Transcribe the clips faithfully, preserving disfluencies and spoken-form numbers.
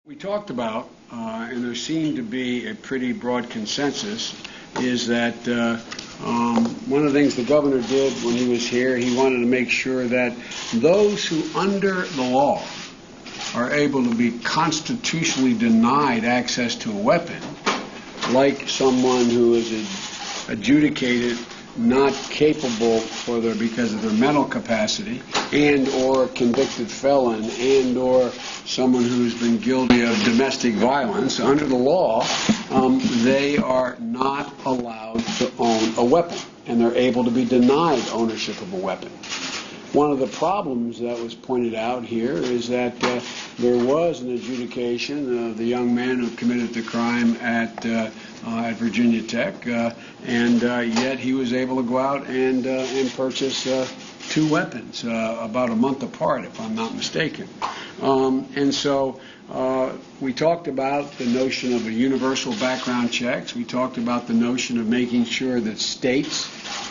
We talked about, uh, and there seemed to be a pretty broad consensus, is that uh, um, one of the things the governor did when he was here, he wanted to make sure that those who, under the law, are able to be constitutionally denied access to a weapon, like someone who is adjudicated not capable for their because of their mental capacity, and or convicted felon, and or someone who's been guilty of domestic violence, under the law, um, they are not allowed to own a weapon, and they're able to be denied ownership of a weapon. One of the problems that was pointed out here is that uh, there was an adjudication of the young man who committed the crime at uh, uh, at Virginia Tech, uh, and uh, yet he was able to go out and uh, and purchase uh, two weapons uh, about a month apart, if I'm not mistaken. Um, and so uh, we talked about the notion of a universal background checks. We talked about the notion of making sure that states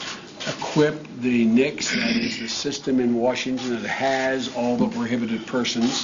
equip the N I C S, that is the system in Washington that has all the prohibited persons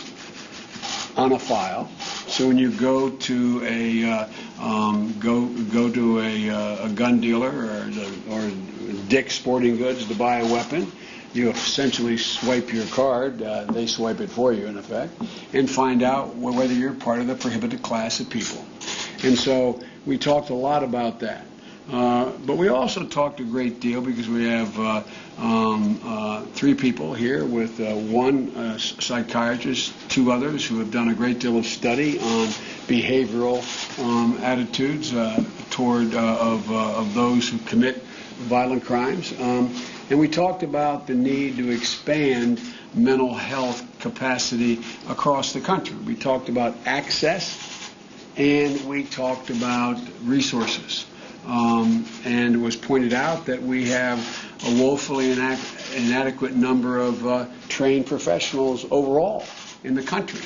on a file. So when you go to a uh, um, go go to a, uh, a gun dealer or the, or Dick's Sporting Goods to buy a weapon, you essentially swipe your card. Uh, they swipe it for you, in effect, and find out whether you're part of the prohibited class of people. And so we talked a lot about that. Uh, but we also talked a great deal because we have uh, um, uh, three people here with uh, one uh, psychiatrist, two others who have done a great deal of study on behavioral um, attitudes uh, toward uh, of, uh, of those who commit violent crimes. Um, and we talked about the need to expand mental health capacity across the country. We talked about access, and we talked about resources. Um, and it was pointed out that we have a woefully inadequate number of uh, trained professionals overall in the country,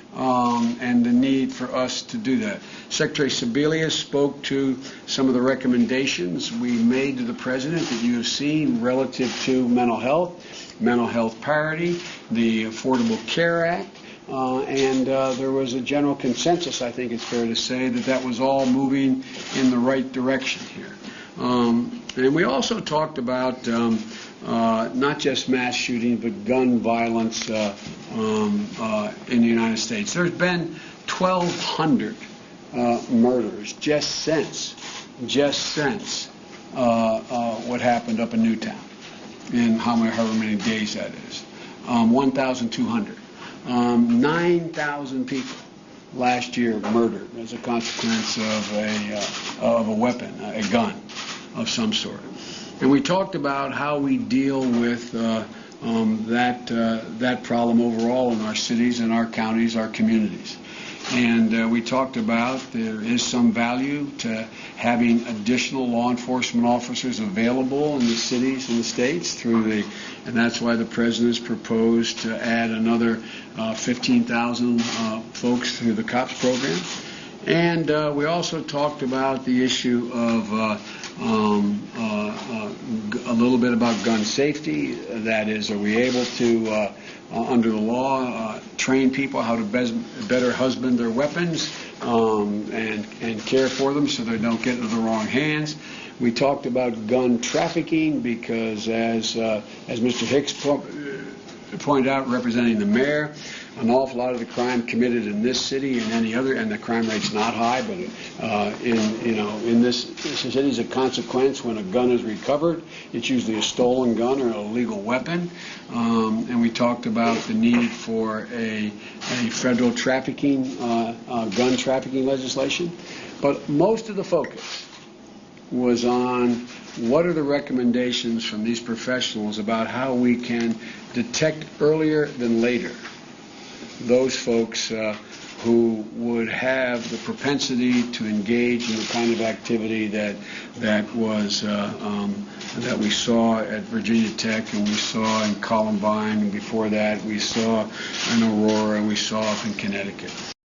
um, and the need for us to do that. Secretary Sebelius spoke to some of the recommendations we made to the President that you have seen relative to mental health, mental health parity, the Affordable Care Act. Uh, and uh, there was a general consensus, I think it's fair to say, that that was all moving in the right direction here. Um, and we also talked about um, uh, not just mass shooting, but gun violence uh, um, uh, in the United States. There's been twelve hundred uh, murders just since, just since uh, uh, what happened up in Newtown, in how many, however many days that is, um, one thousand two hundred. Um, nine thousand people last year murdered as a consequence of a, uh, of a weapon, a gun of some sort. And we talked about how we deal with uh, um, that, uh, that problem overall in our cities and our counties, our communities. And uh, we talked about there is some value to having additional law enforcement officers available in the cities and the states through the, and that's why the President has proposed to add another uh, fifteen thousand uh, folks through the COPS program. And uh, we also talked about the issue of uh, um, uh, uh, a little bit about gun safety. That is, are we able to, uh, uh, under the law, uh, train people how to be better husband their weapons um, and, and care for them so they don't get into the wrong hands. We talked about gun trafficking because, as, uh, as Mister Hicks po pointed out, representing the mayor, an awful lot of the crime committed in this city and any other, and the crime rate's not high, but uh, in you know in this, this city, as a consequence, when a gun is recovered, it's usually a stolen gun or an illegal weapon. Um, and we talked about the need for a, a federal trafficking, uh, uh, gun trafficking legislation. But most of the focus was on what are the recommendations from these professionals about how we can detect earlier than later those folks uh, who would have the propensity to engage in the kind of activity that that was uh, um, that we saw at Virginia Tech, and we saw in Columbine, and before that we saw in Aurora, and we saw up in Connecticut.